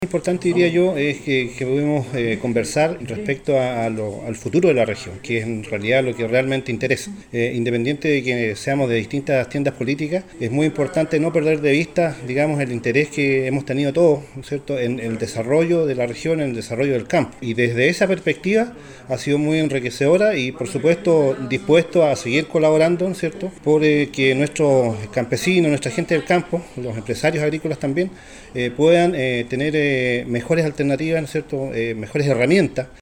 Importante, diría yo, es que podemos conversar respecto al futuro de la región, que es en realidad lo que realmente interesa. Independiente de que seamos de distintas tiendas políticas, es muy importante no perder de vista, digamos, el interés que hemos tenido todos, ¿no es cierto?, en el desarrollo de la región, en el desarrollo del campo. Y desde esa perspectiva ha sido muy enriquecedora y, por supuesto, dispuesto a seguir colaborando, ¿no es cierto?, por que nuestros campesinos, nuestra gente del campo, los empresarios agrícolas también, puedan tener mejores alternativas, ¿no es cierto?, mejores herramientas